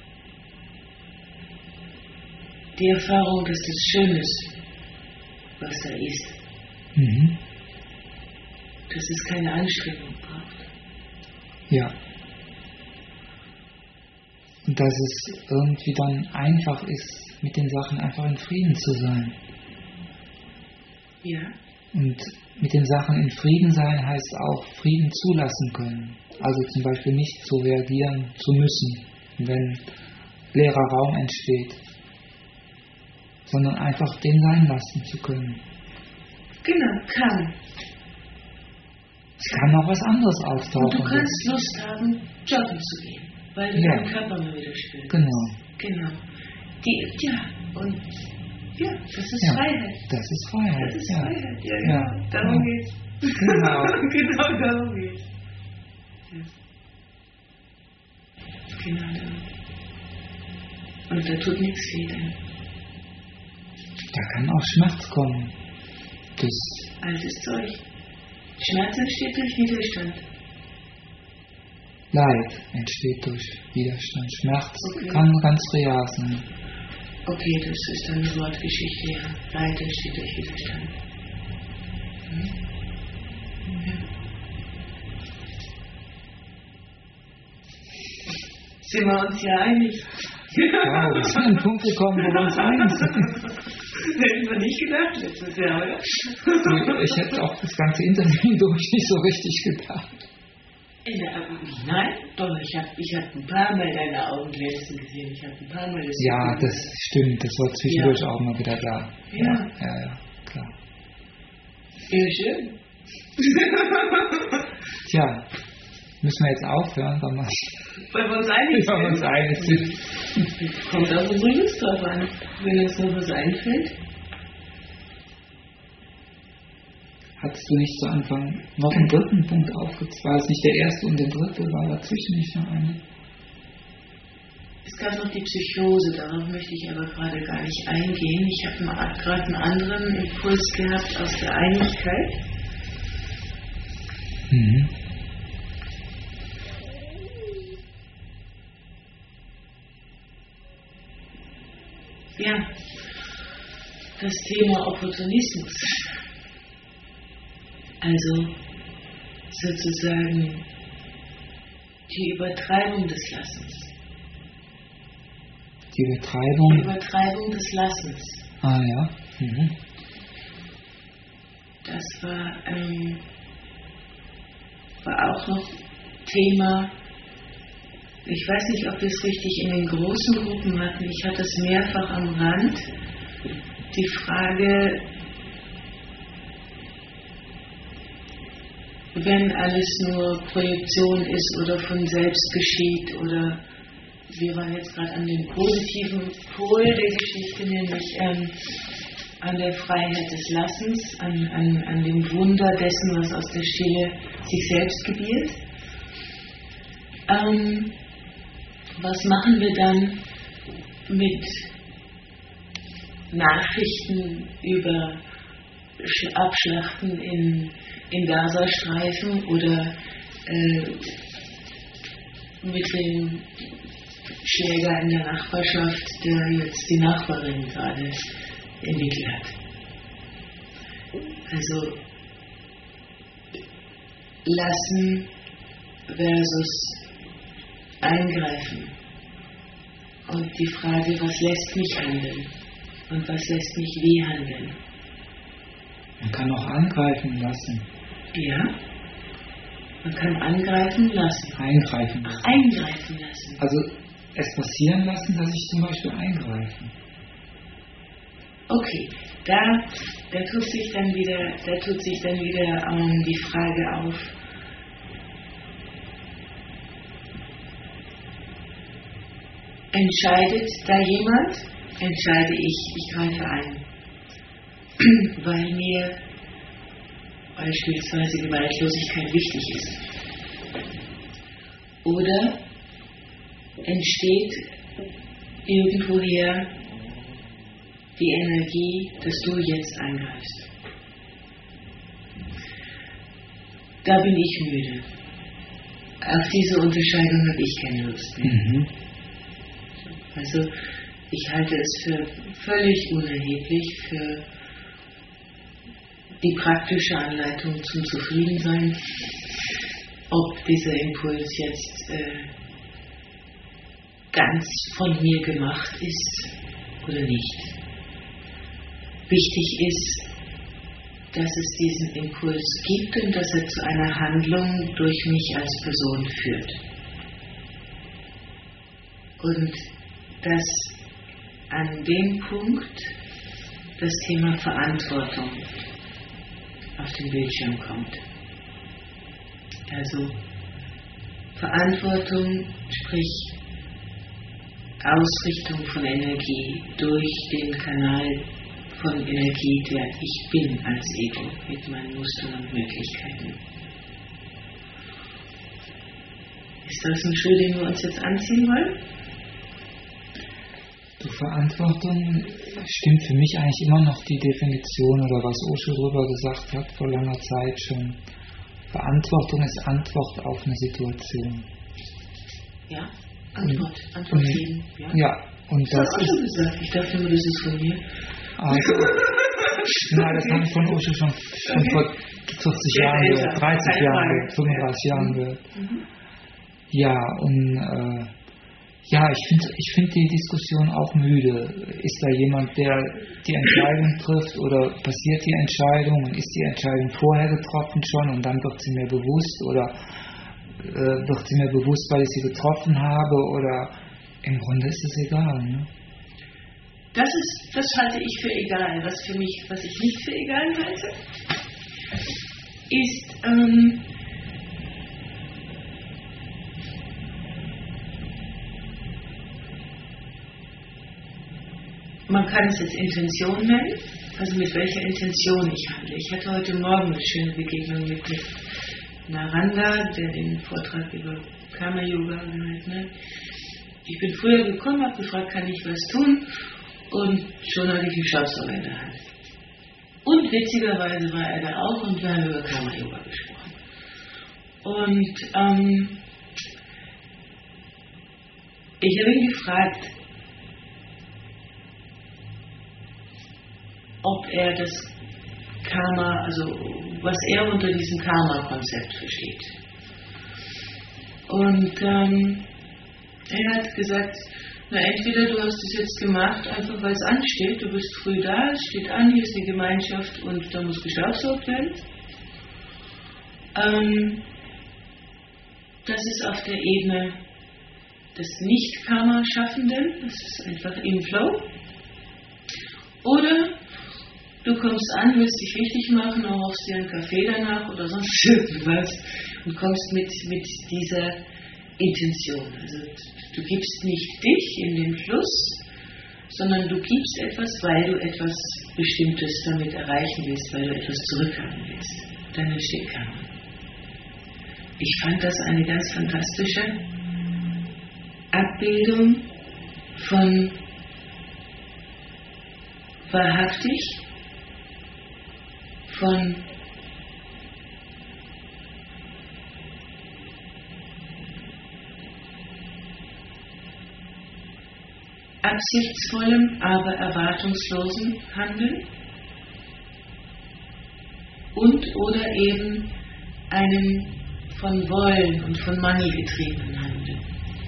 Die Erfahrung, dass das schön ist, was da ist. Mhm. Dass es keine Anstrengung braucht. Ja. Und dass es irgendwie dann einfach ist, mit den Sachen einfach in Frieden zu sein. Ja. Und mit den Sachen in Frieden sein heißt auch Frieden zulassen können. Also zum Beispiel nicht zu reagieren zu müssen, wenn leerer Raum entsteht, sondern einfach den sein lassen zu können. Genau, kann. Es kann auch was anderes Und auftauchen. du kannst Lust haben, joggen zu gehen, weil du deinen Körper mal wieder spürst. Genau. Genau. Und das ist Freiheit. Das ist Freiheit. Das ist ja. Freiheit, ja, genau. Darum geht's. Genau. Genau darum geht's. Ja. Genau darum. Und da tut nichts weh denn. Da kann auch Schmerz kommen. Das Altes Zeug. Schmerz entsteht durch Widerstand. Leid entsteht durch Widerstand. Schmerz Okay. kann ganz real sein. Okay, das ist eine Wortgeschichte, ja. Leid entsteht durch Widerstand. Ja. Sind wir uns ja einig? Wow, wir sind an den Punkt gekommen, wo wir uns einig sind. Hätten wir nicht gedacht letztes Jahr, oder? Ich hätte auch das ganze Interview durch nicht so richtig gedacht. Nein, doch, ich hab ein paar Mal deine Augen glänzen gesehen. Ich habe ein paar Mal das Ja, gesehen. das stimmt. Das war zwischendurch auch mal wieder da. Ja. Ja, klar. Ja, schön. Tja, müssen wir jetzt aufhören, Weil wir uns einig weil wir uns einig sind. Kommt auf unsere Lust drauf an. Wenn uns noch was einfällt. Hattest du nicht zu Anfang noch einen dritten Punkt aufgezeigt? War es nicht der erste und der dritte? War dazwischen nicht noch eine? Es gab noch die Psychose, darauf möchte ich aber gerade gar nicht eingehen. Ich habe gerade einen anderen Impuls gehabt aus der Einigkeit. Mhm. Ja, das Thema Opportunismus. Also sozusagen die Übertreibung des Lassens. Die Die Übertreibung. Übertreibung des Lassens. Ah ja. Mhm. Das war auch noch Thema. Ich weiß nicht, ob wir es richtig in den großen Gruppen hatten. Ich hatte es mehrfach am Rand. Die Frage, wenn alles nur Projektion ist oder von selbst geschieht, oder wir waren jetzt gerade an dem positiven Pol der Geschichte, nämlich an der Freiheit des Lassens, an dem Wunder dessen, was aus der Stille sich selbst gebiert. Was machen wir dann mit Nachrichten über Abschlachten in Gazastreifen oder mit dem Schläger in der Nachbarschaft, der jetzt die Nachbarin gerade entwickelt hat? Also lassen versus eingreifen. Und die Frage, was lässt mich handeln und was lässt mich wie handeln? Man kann auch angreifen lassen. Ja, man kann angreifen lassen. Eingreifen lassen. Eingreifen lassen. Also es passieren lassen, dass ich zum Beispiel eingreife. Okay, da tut sich dann wieder die Frage auf. Entscheidet da jemand? Entscheide ich greife ein. Weil mir beispielsweise Gewaltlosigkeit wichtig ist. Oder entsteht irgendwoher die Energie, dass du jetzt eingreifst. Da bin ich müde. Auf diese Unterscheidung habe ich keine Lust mehr. Mhm. Also ich halte es für völlig unerheblich, für die praktische Anleitung zum Zufriedensein, ob dieser Impuls jetzt ganz von mir gemacht ist oder nicht. Wichtig ist, dass es diesen Impuls gibt und dass er zu einer Handlung durch mich als Person führt. Und dass an dem Punkt das Thema Verantwortung auf den Bildschirm kommt. Also Verantwortung, sprich Ausrichtung von Energie durch den Kanal von Energie, der ich bin als Ego mit meinen Mustern und Möglichkeiten. Ist das ein Schuh, den wir uns jetzt anziehen wollen? Die Verantwortung stimmt für mich eigentlich immer noch die Definition oder was Osho darüber gesagt hat vor langer Zeit schon. Verantwortung ist Antwort auf eine Situation. Ja, Antwort geben. Ja, und das hast du auch schon gesagt. Ich dachte nur, das ist von mir. Also, nein, das habe ich von Osho schon vor 40 Jahren gehört, 30 Jahren gehört, 35 Jahren gehört. Ja, und ich finde die Diskussion auch müde. Ist da jemand, der die Entscheidung trifft oder passiert die Entscheidung und ist die Entscheidung vorher getroffen schon und dann wird sie mir bewusst oder wird sie mir bewusst, weil ich sie getroffen habe oder im Grunde ist es egal. Ne? Das halte ich für egal. Was ich nicht für egal halte, ist man kann es jetzt Intention nennen, also mit welcher Intention ich handle. Ich hatte heute Morgen eine schöne Begegnung mit Naranda, der den Vortrag über Karma-Yoga gehalten hat. Ich bin früher gekommen, habe gefragt, kann ich was tun? Und schon hatte ich einen Staubsauger in der Hand. Und witzigerweise war er da auch und wir haben über Karma-Yoga gesprochen. Und ich habe ihn gefragt, ob er das Karma, also was er unter diesem Karma-Konzept versteht. Und er hat gesagt, na entweder du hast es jetzt gemacht, einfach weil es ansteht, du bist früh da, es steht an, hier ist die Gemeinschaft und da muss gestaubsaugt werden. Das ist auf der Ebene des Nicht-Karma-Schaffenden, das ist einfach im Flow. Oder du kommst an, willst dich wichtig machen, rauchst dir einen Kaffee danach oder sonst irgendwas und kommst mit dieser Intention. Also du gibst nicht dich in den Fluss, sondern du gibst etwas, weil du etwas Bestimmtes damit erreichen willst, weil du etwas zurückhaben willst. Dann entsteht Karma. Ich fand das eine ganz fantastische Abbildung von wahrhaftig, von absichtsvollem, aber erwartungslosen Handeln und oder eben einem von Wollen und von Mangel getriebenen Handeln.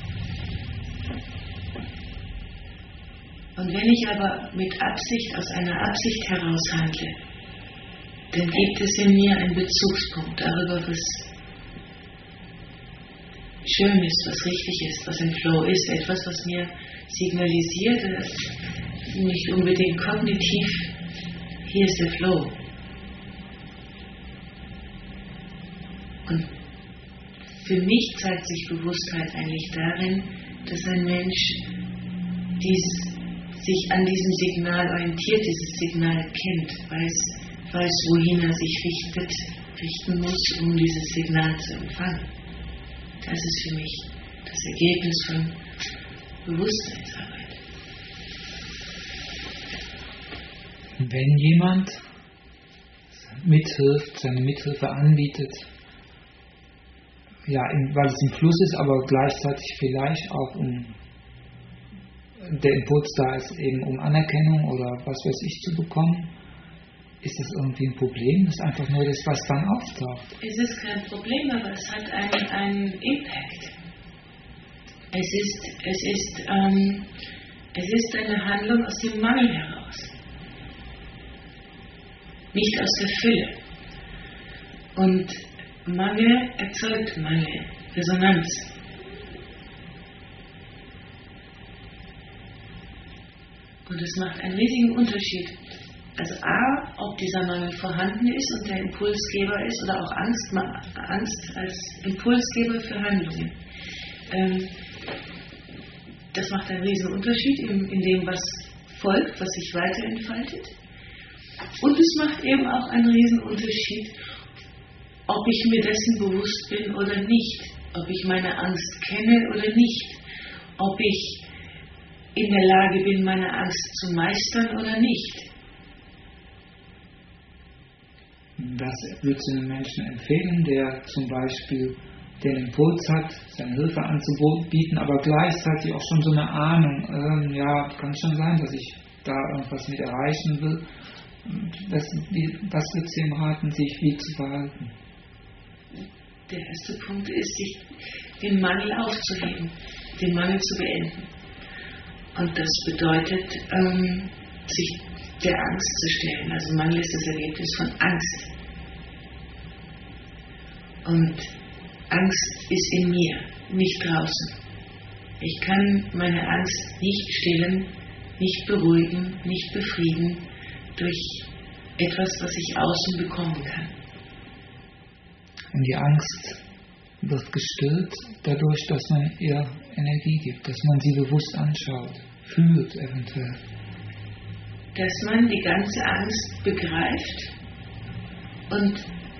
Und wenn ich aber mit Absicht, aus einer Absicht heraus handle, dann gibt es in mir einen Bezugspunkt darüber, was schön ist, was richtig ist, was im Flow ist, etwas, was mir signalisiert, nicht unbedingt kognitiv, hier ist der Flow. Und für mich zeigt sich Bewusstheit eigentlich darin, dass ein Mensch sich an diesem Signal orientiert, dieses Signal kennt, weiß, wohin er sich richtet richten muss, um dieses Signal zu empfangen. Das ist für mich das Ergebnis von Bewusstseinsarbeit. Wenn jemand mithilft, seine Mithilfe anbietet, ja, weil es im Fluss ist, aber gleichzeitig vielleicht auch der Impuls da ist, eben um Anerkennung oder was weiß ich zu bekommen, ist das irgendwie ein Problem? Das ist einfach nur das, was dann auftaucht. Es ist kein Problem, aber es hat einen Impact. Es ist eine Handlung aus dem Mangel heraus, nicht aus der Fülle. Und Mangel erzeugt Mangel, Resonanz. Und es macht einen riesigen Unterschied. Also A, ob dieser Mangel vorhanden ist und der Impulsgeber ist, oder auch Angst als Impulsgeber für Handlungen. Das macht einen riesen Unterschied in dem, was folgt, was sich weiterentfaltet. Und es macht eben auch einen riesen Unterschied, ob ich mir dessen bewusst bin oder nicht, ob ich meine Angst kenne oder nicht, ob ich in der Lage bin, meine Angst zu meistern oder nicht. Das würdest du einem Menschen empfehlen, der zum Beispiel den Impuls hat, seine Hilfe anzubieten, aber gleichzeitig auch schon so eine Ahnung, ja, kann schon sein, dass ich da irgendwas mit erreichen will. Was würdest du ihm raten, sich wie zu verhalten? Der erste Punkt ist, sich den Mangel aufzuheben, den Mangel zu beenden. Und das bedeutet, sich der Angst zu stellen. Also Mangel ist das Ergebnis von Angst. Und Angst ist in mir, nicht draußen. Ich kann meine Angst nicht stillen, nicht beruhigen, nicht befrieden durch etwas, was ich außen bekommen kann. Und die Angst wird gestillt dadurch, dass man ihr Energie gibt, dass man sie bewusst anschaut, fühlt eventuell. Dass man die ganze Angst begreift und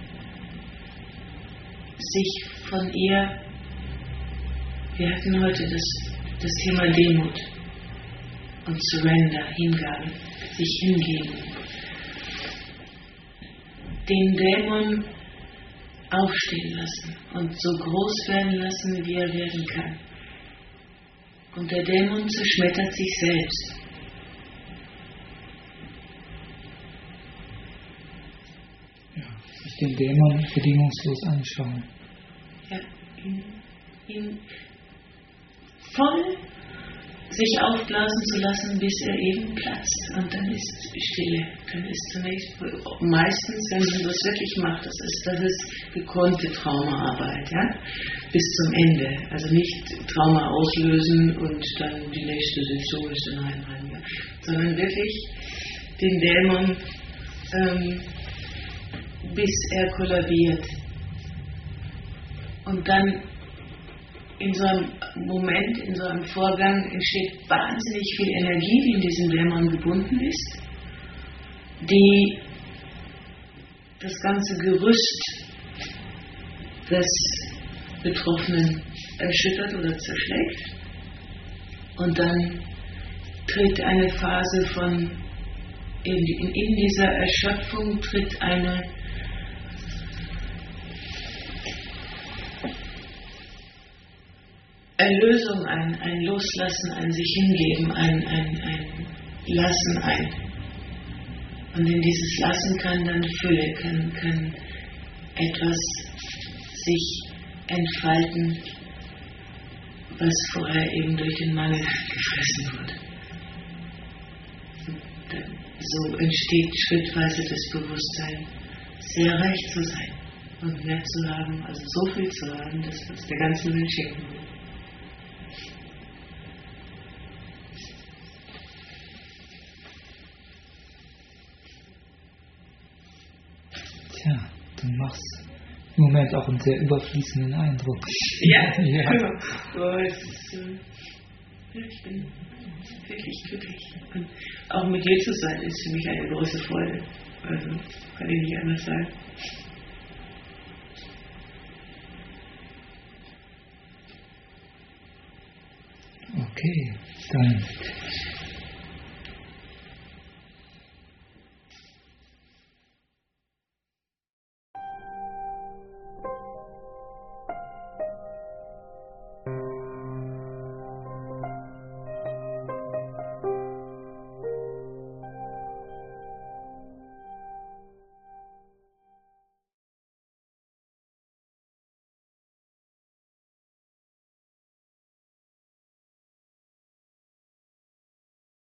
sich von ihr, wir hatten heute das Thema Demut und Surrender, Hingabe, sich hingeben, den Dämon aufstehen lassen und so groß werden lassen, wie er werden kann. Und der Dämon zerschmettert sich selbst. Den Dämon bedingungslos anschauen. Ja, ihn voll sich aufblasen zu lassen, bis er eben platzt. Und dann ist Stille. Dann ist zunächst, meistens, wenn man das wirklich macht, das ist gekonnte Traumaarbeit, ja? Bis zum Ende. Also nicht Trauma auslösen und dann die nächste Sitzung ist dann rein, ja? Sondern wirklich den Dämon bis er kollabiert. Und dann in so einem Moment, in so einem Vorgang entsteht wahnsinnig viel Energie, die in diesem Dämon gebunden ist, die das ganze Gerüst des Betroffenen erschüttert oder zerschlägt. Und dann tritt eine Phase von, in dieser Erschöpfung tritt eine Erlösung ein Loslassen, ein sich hingeben, ein Lassen ein. Und in dieses Lassen kann dann Fülle, kann etwas sich entfalten, was vorher eben durch den Mangel gefressen wurde. Und so entsteht schrittweise das Bewusstsein, sehr reich zu sein und mehr zu haben, also so viel zu haben, dass uns der ganze Welt schenken will. Tja, du machst im Moment auch einen sehr überfließenden Eindruck. Ja, ja. Oh, ich bin wirklich glücklich. Und auch mit dir zu sein, ist für mich eine große Freude. Also kann ich nicht anders sagen. Okay, dann